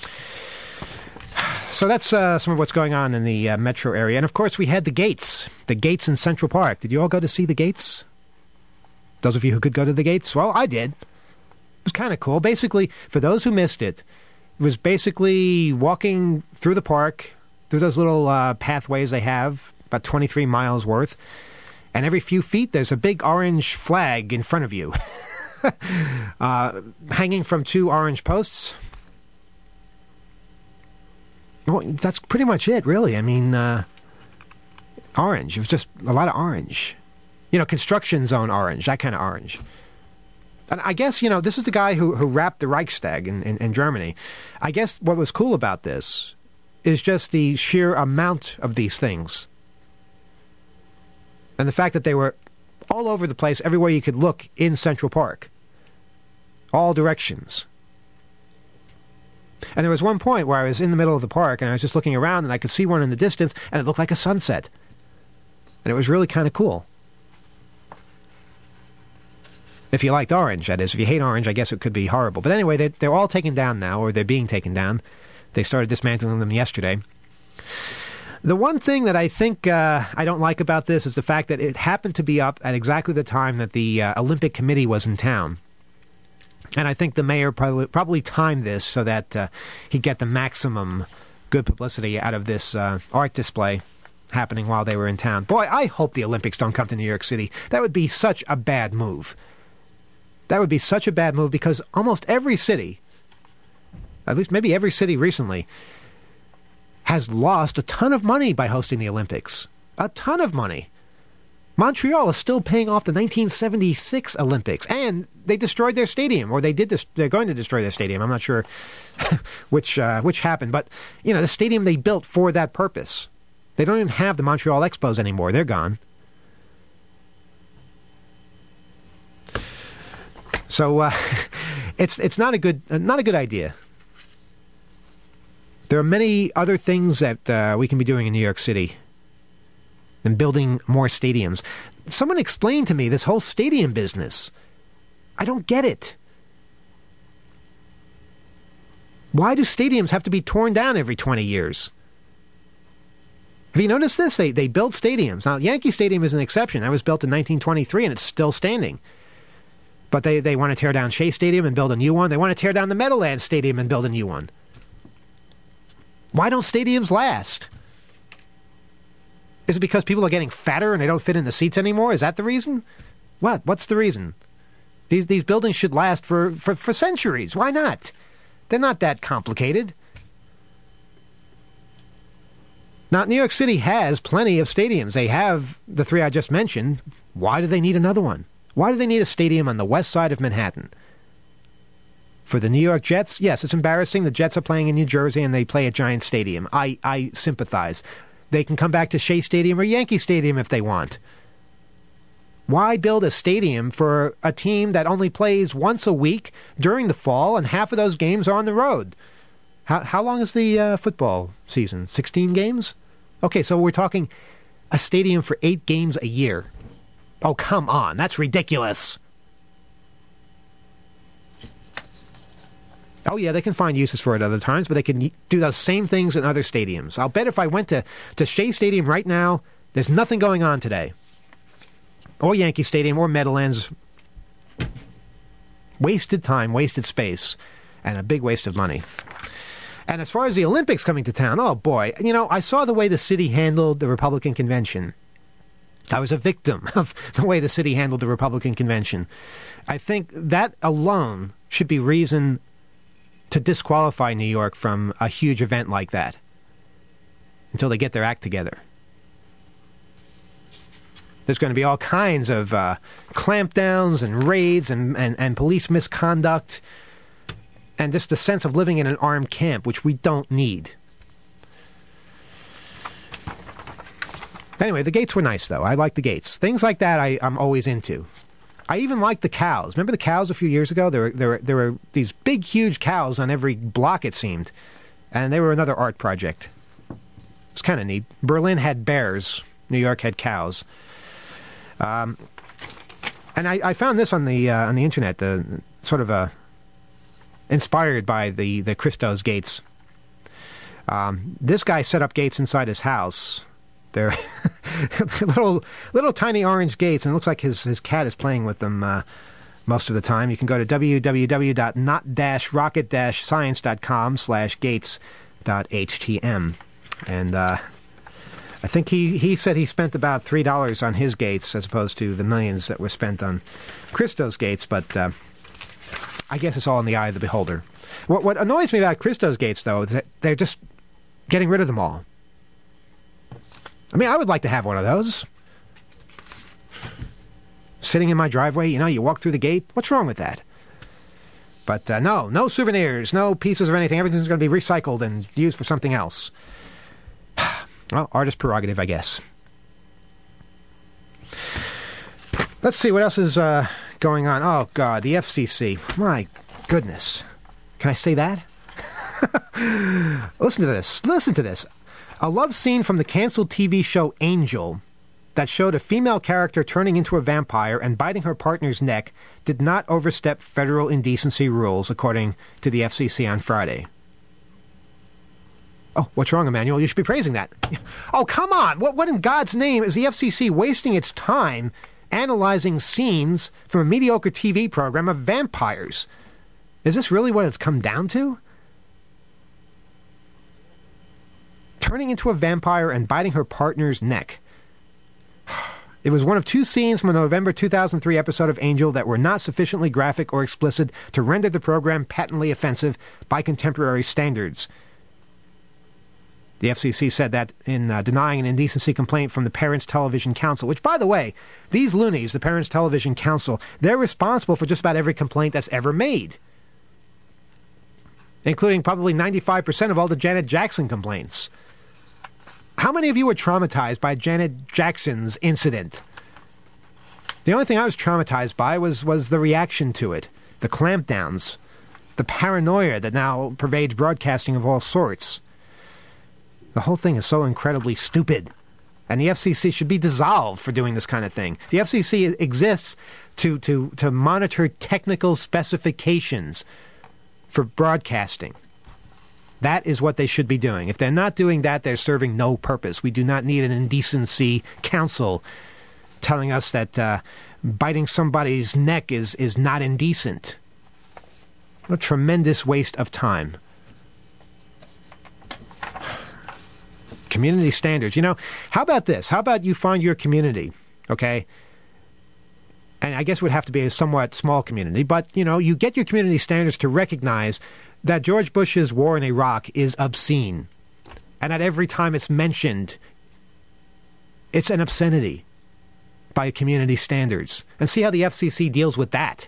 So that's uh, some of what's going on in the uh, metro area. And, of course, we had the gates. The gates in Central Park. Did you all go to see the gates? Those of you who could go to the gates? Well, I did. It was kind of cool. Basically, for those who missed it, it was basically walking through the park, through those little uh, pathways they have, about twenty-three miles worth. And every few feet, there's a big orange flag in front of you, uh, hanging from two orange posts. Well, that's pretty much it, really. I mean, uh, orange. It was just a lot of orange. You know, construction zone orange, that kind of orange. And I guess, you know, this is the guy who, who wrapped the Reichstag in, in, in Germany. I guess what was cool about this is just the sheer amount of these things. And the fact that they were all over the place, everywhere you could look in Central Park. All directions. And there was one point where I was in the middle of the park, and I was just looking around, and I could see one in the distance, and it looked like a sunset. And it was really kind of cool. If you liked orange, that is. If you hate orange, I guess it could be horrible. But anyway, they're, they're all taken down now, or they're being taken down. They started dismantling them yesterday. The one thing that I think uh, I don't like about this is the fact that it happened to be up at exactly the time that the uh, Olympic Committee was in town. And I think the mayor probably, probably timed this so that uh, he'd get the maximum good publicity out of this uh, art display happening while they were in town. Boy, I hope the Olympics don't come to New York City. That would be such a bad move. That would be such a bad move because almost every city, at least maybe every city recently, has lost a ton of money by hosting the Olympics. A ton of money. Montreal is still paying off the nineteen seventy-six Olympics, and they destroyed their stadium, or they did this. They're going to destroy their stadium. I'm not sure which uh, which happened, but you know, the stadium they built for that purpose. They don't even have the Montreal Expos anymore. They're gone. So uh, it's it's not a good uh, not a good idea. There are many other things that uh, we can be doing in New York City than building more stadiums. Someone explained to me this whole stadium business. I don't get it. Why do stadiums have to be torn down every twenty years? Have you noticed this? They they build stadiums. Now, Yankee Stadium is an exception. That was built in nineteen twenty-three, and it's still standing. But they, they want to tear down Shea Stadium and build a new one. They want to tear down the Meadowlands Stadium and build a new one. Why don't stadiums last? Is it because people are getting fatter and they don't fit in the seats anymore? Is that the reason? What? What's the reason? These these buildings should last for, for, for centuries. Why not? They're not that complicated. Now, New York City has plenty of stadiums. They have the three I just mentioned. Why do they need another one? Why do they need a stadium on the west side of Manhattan? For the New York Jets, yes, it's embarrassing. The Jets are playing in New Jersey and they play at Giant Stadium. I, I sympathize. They can come back to Shea Stadium or Yankee Stadium if they want. Why build a stadium for a team that only plays once a week during the fall and half of those games are on the road? How, how long is the uh, football season? sixteen games? Okay, so we're talking a stadium for eight games a year. Oh, come on. That's ridiculous. Oh, yeah, they can find uses for it other times, but they can do those same things in other stadiums. I'll bet if I went to, to Shea Stadium right now, there's nothing going on today. Or Yankee Stadium or Meadowlands. Wasted time, wasted space, and a big waste of money. And as far as the Olympics coming to town, oh boy, you know, I saw the way the city handled the Republican convention. I was a victim of the way the city handled the Republican convention. I think that alone should be reason to disqualify New York from a huge event like that until they get their act together. There's going to be all kinds of uh, clampdowns and raids and, and, and police misconduct and just the sense of living in an armed camp, which we don't need. Anyway, the gates were nice, though. I like the gates. Things like that I, I'm always into. I even like the cows. Remember the cows a few years ago? There were, there, were, there were these big, huge cows on every block, it seemed. And they were another art project. It's kind of neat. Berlin had bears. New York had cows. Um, and I, I found this on the uh, on the internet, the sort of a inspired by the, the Christos gates. Um, this guy set up gates inside his house. They're little, little tiny orange gates, and it looks like his, his cat is playing with them uh, most of the time. You can go to www.not-rocket-science.com slash gates.htm. And uh, I think he, he said he spent about three dollars on his gates as opposed to the millions that were spent on Christos gates, but uh, I guess it's all in the eye of the beholder. What, what annoys me about Christos gates, though, is that they're just getting rid of them all. I mean, I would like to have one of those. Sitting in my driveway, you know, you walk through the gate. What's wrong with that? But uh, no, no souvenirs, no pieces of anything. Everything's going to be recycled and used for something else. Well, artist prerogative, I guess. Let's see, what else is uh, going on? Oh, God, the F C C. My goodness. Can I say that? Listen to this. Listen to this. A love scene from the canceled T V show Angel that showed a female character turning into a vampire and biting her partner's neck did not overstep federal indecency rules, according to the F C C on Friday. Oh, what's wrong, Emmanuel? You should be praising that. Oh, come on! What, what in God's name is the F C C wasting its time analyzing scenes from a mediocre T V program of vampires? Is this really what it's come down to? Turning into a vampire and biting her partner's neck. It was one of two scenes from a November two thousand three episode of Angel that were not sufficiently graphic or explicit to render the program patently offensive by contemporary standards. The F C C said that in uh, denying an indecency complaint from the Parents Television Council, which, by the way, these loonies, the Parents Television Council, they're responsible for just about every complaint that's ever made, including probably ninety-five percent of all the Janet Jackson complaints. How many of you were traumatized by Janet Jackson's incident? The only thing I was traumatized by was, was the reaction to it, the clampdowns, the paranoia that now pervades broadcasting of all sorts. The whole thing is so incredibly stupid, and the F C C should be dissolved for doing this kind of thing. The F C C exists to, to, to monitor technical specifications for broadcasting. That is what they should be doing. If they're not doing that, they're serving no purpose. We do not need an indecency council telling us that uh, biting somebody's neck is, is not indecent. What a tremendous waste of time. Community standards. You know, how about this? How about you find your community, okay? And I guess it would have to be a somewhat small community, but, you know, you get your community standards to recognize that George Bush's war in Iraq is obscene. And that every time it's mentioned, it's an obscenity by community standards. And see how the F C C deals with that.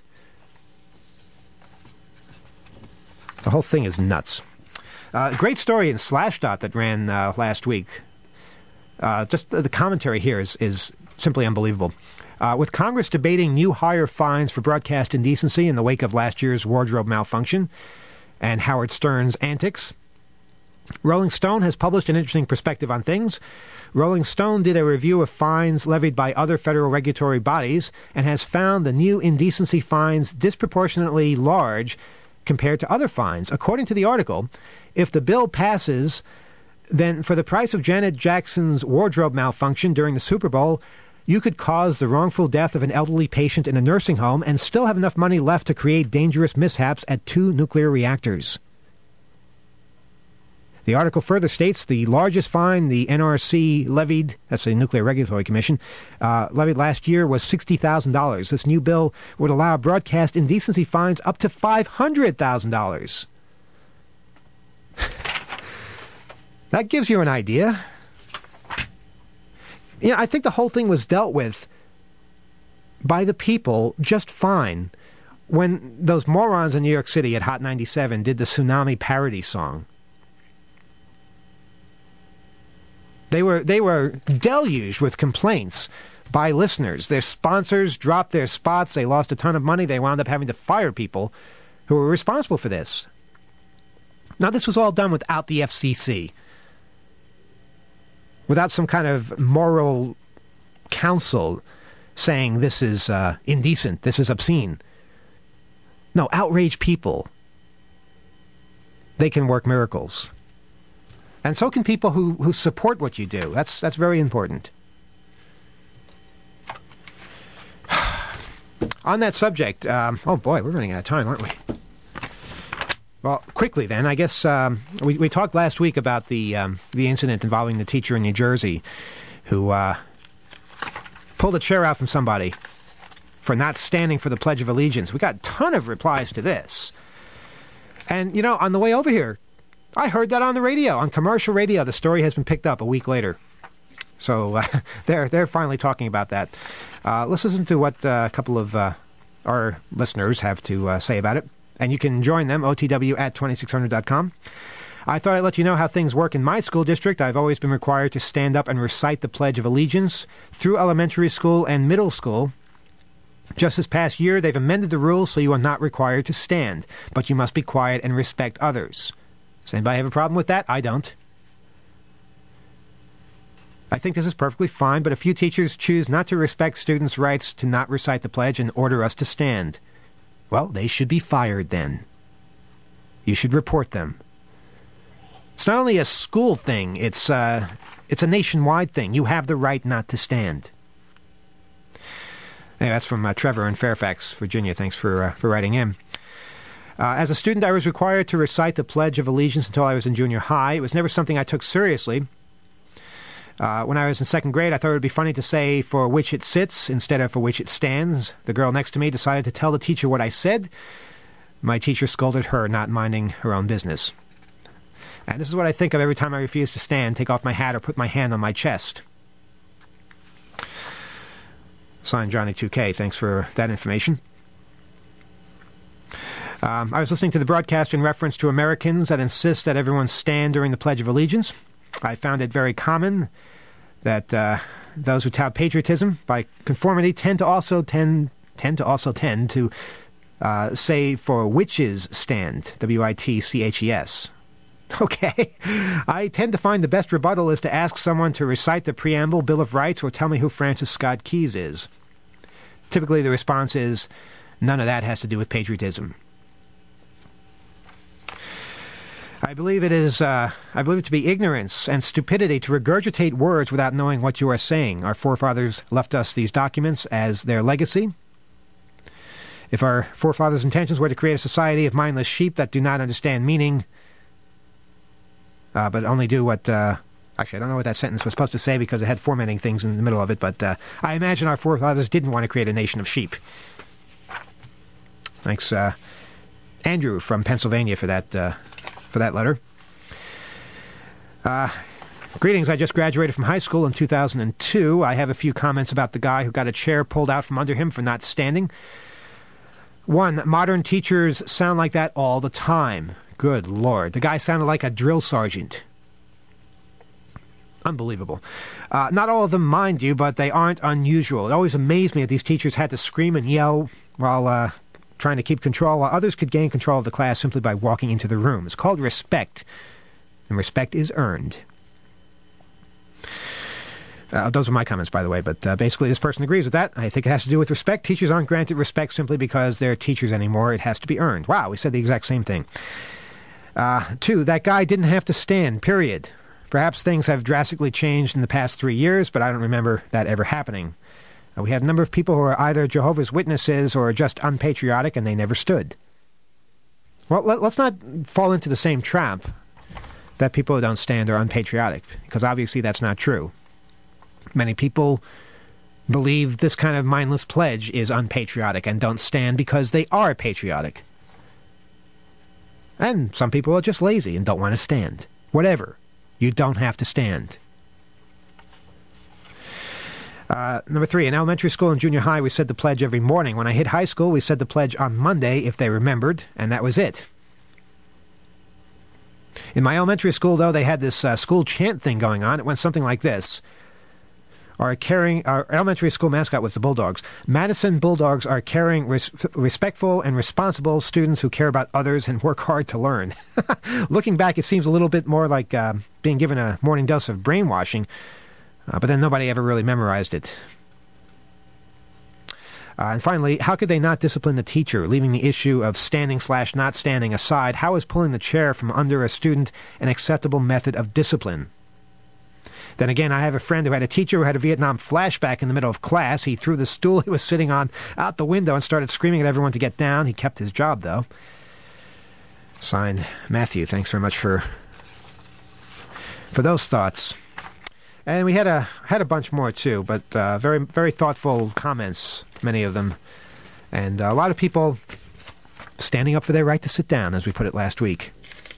The whole thing is nuts. Uh, great story in Slashdot that ran uh, last week. Uh, just the, the commentary here is, is simply unbelievable. Uh, with Congress debating new higher fines for broadcast indecency in the wake of last year's wardrobe malfunction and Howard Stern's antics, Rolling Stone has published an interesting perspective on things. Rolling Stone did a review of fines levied by other federal regulatory bodies and has found the new indecency fines disproportionately large compared to other fines. According to the article, if the bill passes, then for the price of Janet Jackson's wardrobe malfunction during the Super Bowl, you could cause the wrongful death of an elderly patient in a nursing home and still have enough money left to create dangerous mishaps at two nuclear reactors. The article further states the largest fine the N R C levied, that's the Nuclear Regulatory Commission, uh, levied last year was sixty thousand dollars. This new bill would allow broadcast indecency fines up to five hundred thousand dollars. That gives you an idea. You know, I think the whole thing was dealt with by the people just fine when those morons in New York City at Hot ninety-seven did the Tsunami parody song. They were they were deluged with complaints by listeners. Their sponsors dropped their spots. They lost a ton of money. They wound up having to fire people who were responsible for this. Now, this was all done without the F C C, without some kind of moral council saying this is uh, indecent, this is obscene. No, outraged people. They can work miracles. And so can people who, who support what you do. That's that's very important. On that subject, um, oh boy, we're running out of time, aren't we? Well, quickly then, I guess um, we, we talked last week about the um, the incident involving the teacher in New Jersey who uh, pulled a chair out from somebody for not standing for the Pledge of Allegiance. We got a ton of replies to this. And, you know, on the way over here, I heard that on the radio, on commercial radio. The story has been picked up a week later. So uh, they're, they're finally talking about that. Uh, let's listen to what uh, a couple of uh, our listeners have to uh, say about it. And you can join them, O T W at twenty-six hundred dot com. I thought I'd let you know how things work in my school district. I've always been required to stand up and recite the Pledge of Allegiance through elementary school and middle school. Just this past year, they've amended the rules so you are not required to stand, but you must be quiet and respect others. Does anybody have a problem with that? I don't. I think this is perfectly fine, but a few teachers choose not to respect students' rights to not recite the pledge and order us to stand. Well, they should be fired then. You should report them. It's not only a school thing, it's, uh, it's a nationwide thing. You have the right not to stand. Anyway, that's from uh, Trevor in Fairfax, Virginia. Thanks for, uh, for writing in. Uh, as a student, I was required to recite the Pledge of Allegiance until I was in junior high. It was never something I took seriously. Uh, when I was in second grade, I thought it would be funny to say for which it sits instead of for which it stands. The girl next to me decided to tell the teacher what I said. My teacher scolded her, not minding her own business. And this is what I think of every time I refuse to stand, take off my hat, or put my hand on my chest. Signed, Johnny two K. Thanks for that information. Um, I was listening to the broadcast in reference to Americans that insist that everyone stand during the Pledge of Allegiance. I found it very common that uh, those who tout patriotism by conformity tend to also tend tend to also tend to uh, say for witches stand, W I T C H E S. Okay. I tend to find the best rebuttal is to ask someone to recite the preamble, Bill of Rights, or tell me who Francis Scott Keyes is. Typically the response is, none of that has to do with patriotism. I believe it is, uh, I believe it to be ignorance and stupidity to regurgitate words without knowing what you are saying. Our forefathers left us these documents as their legacy. If our forefathers' intentions were to create a society of mindless sheep that do not understand meaning, Uh, but only do what... Uh, actually, I don't know what that sentence was supposed to say because it had formatting things in the middle of it, but uh, I imagine our forefathers didn't want to create a nation of sheep. Thanks, uh, Andrew from Pennsylvania, for that uh, for that letter. Uh, greetings. I just graduated from high school in two thousand two. I have a few comments about the guy who got a chair pulled out from under him for not standing. One, modern teachers sound like that all the time. Good Lord. The guy sounded like a drill sergeant. Unbelievable. Uh, not all of them, mind you, but they aren't unusual. It always amazed me that these teachers had to scream and yell while uh, trying to keep control, while others could gain control of the class simply by walking into the room. It's called respect, and respect is earned. Uh, those are my comments, by the way, but uh, basically this person agrees with that. I think it has to do with respect. Teachers aren't granted respect simply because they're teachers anymore. It has to be earned. Wow, we said the exact same thing. Uh, two, that guy didn't have to stand, period. Perhaps things have drastically changed in the past three years, but I don't remember that ever happening. Uh, we had a number of people who are either Jehovah's Witnesses or just unpatriotic, and they never stood. Well, let, let's not fall into the same trap that people who don't stand are unpatriotic, because obviously that's not true. Many people believe this kind of mindless pledge is unpatriotic and don't stand because they are patriotic. And some people are just lazy and don't want to stand. Whatever. You don't have to stand. Uh, number three, in elementary school and junior high, we said the pledge every morning. When I hit high school, we said the pledge on Monday, if they remembered, and that was it. In my elementary school, though, they had this uh, school chant thing going on. It went something like this. Our caring, our elementary school mascot was the Bulldogs. Madison Bulldogs are caring, res- respectful, and responsible students who care about others and work hard to learn. Looking back, it seems a little bit more like uh, being given a morning dose of brainwashing, uh, but then nobody ever really memorized it. Uh, and finally, how could they not discipline the teacher? Leaving the issue of standing slash not standing aside, how is pulling the chair from under a student an acceptable method of discipline? Then again, I have a friend who had a teacher who had a Vietnam flashback in the middle of class. He threw the stool he was sitting on out the window and started screaming at everyone to get down. He kept his job, though. Signed, Matthew. Thanks very much for for those thoughts. And we had a had a bunch more, too, but uh, very, very thoughtful comments, many of them. And uh, a lot of people standing up for their right to sit down, as we put it last week.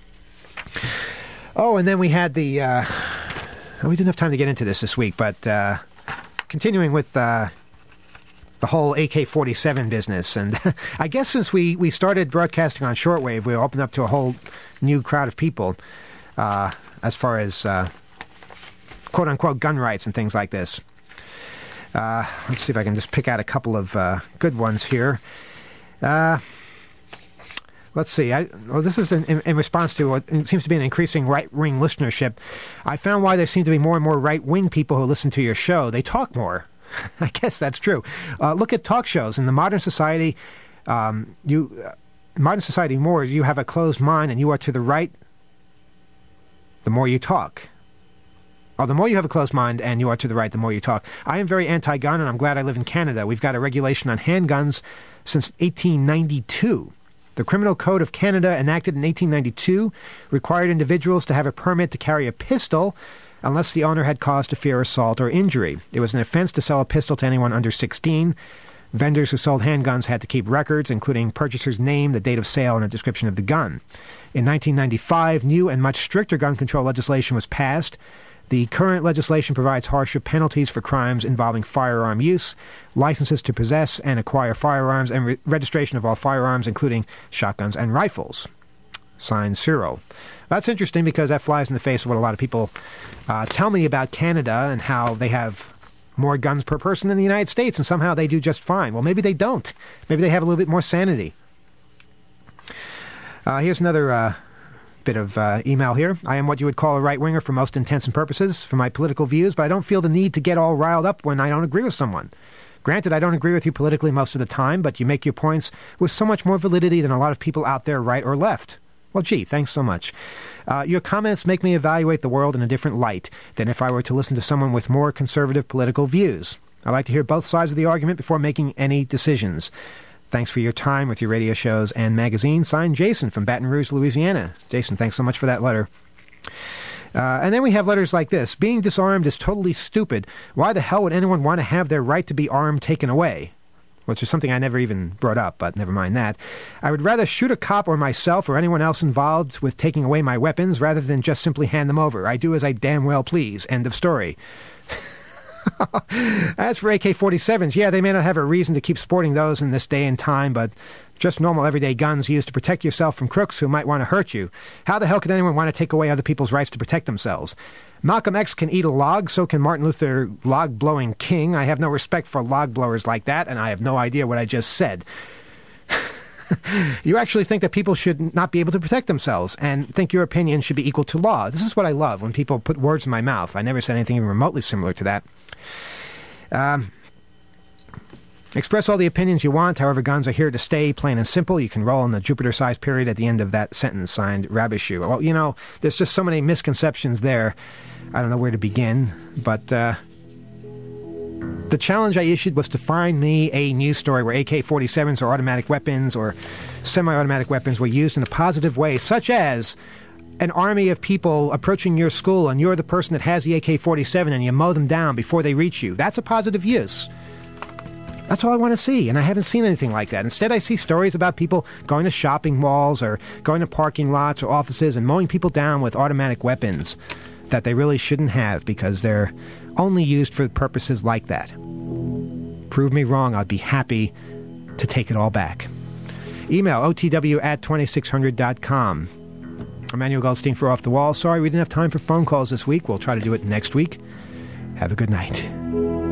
Oh, and then we had the... Uh, We didn't have time to get into this this week, but uh, continuing with uh, the whole A K forty-seven business, and I guess since we, we started broadcasting on shortwave, we opened up to a whole new crowd of people uh, as far as uh, quote-unquote gun rights and things like this. Uh, let's see if I can just pick out a couple of uh, good ones here. Uh, let's see. I, well, this is in, in, in response to what seems to be an increasing right-wing listenership. I found why there seem to be more and more right-wing people who listen to your show. They talk more. I guess that's true. Uh, look at talk shows. In the modern society, um, you uh, modern society more, you have a closed mind and you are to the right, the more you talk. Oh, the more you have a closed mind and you are to the right, the more you talk. I am very anti-gun, and I'm glad I live in Canada. We've got a regulation on handguns since eighteen ninety-two. The Criminal Code of Canada, enacted in eighteen ninety-two, required individuals to have a permit to carry a pistol unless the owner had cause to fear assault or injury. It was an offense to sell a pistol to anyone under sixteen. Vendors who sold handguns had to keep records, including purchaser's name, the date of sale, and a description of the gun. In nineteen ninety-five, new and much stricter gun control legislation was passed. The current legislation provides harsher penalties for crimes involving firearm use, licenses to possess and acquire firearms, and re- registration of all firearms, including shotguns and rifles. Signed, Cyril. That's interesting because that flies in the face of what a lot of people uh, tell me about Canada and how they have more guns per person than the United States, and somehow they do just fine. Well, maybe they don't. Maybe they have a little bit more sanity. Uh, here's another uh, bit of uh, email here. I am what you would call a right-winger for most intents and purposes for my political views, but I don't feel the need to get all riled up when I don't agree with someone. Granted, I don't agree with you politically most of the time, but you make your points with so much more validity than a lot of people out there, right or left. Well, gee, thanks so much. Uh, your comments make me evaluate the world in a different light than if I were to listen to someone with more conservative political views. I like to hear both sides of the argument before making any decisions. Thanks for your time with your radio shows and magazine. Signed, Jason from Baton Rouge, Louisiana. Jason, thanks so much for that letter. Uh, and then we have letters like this. Being disarmed is totally stupid. Why the hell would anyone want to have their right to be armed taken away? Which is something I never even brought up, but never mind that. I would rather shoot a cop or myself or anyone else involved with taking away my weapons rather than just simply hand them over. I do as I damn well please. End of story. As for A K forty-sevens, yeah, they may not have a reason to keep sporting those in this day and time, but just normal everyday guns used to protect yourself from crooks who might want to hurt you. How the hell could anyone want to take away other people's rights to protect themselves? Malcolm X can eat a log, so can Martin Luther log-blowing King. I have no respect for log blowers like that, and I have no idea what I just said. You actually think that people should not be able to protect themselves and think your opinion should be equal to law. This is what I love, when people put words in my mouth. I never said anything even remotely similar to that. Um... Express all the opinions you want. However, guns are here to stay, plain and simple. You can roll in the Jupiter-sized period at the end of that sentence. Signed, Rabishu. Well, you know, there's just so many misconceptions there. I don't know where to begin, but uh, the challenge I issued was to find me a news story where A K forty-sevens or automatic weapons or semi-automatic weapons were used in a positive way, such as an army of people approaching your school and you're the person that has the A K forty-seven and you mow them down before they reach you. That's a positive use. That's all I want to see, and I haven't seen anything like that. Instead, I see stories about people going to shopping malls or going to parking lots or offices and mowing people down with automatic weapons that they really shouldn't have because they're only used for purposes like that. Prove me wrong, I'd be happy to take it all back. Email O T W at twenty-six hundred dot com. Emmanuel Goldstein for Off the Wall. Sorry we didn't have time for phone calls this week. We'll try to do it next week. Have a good night.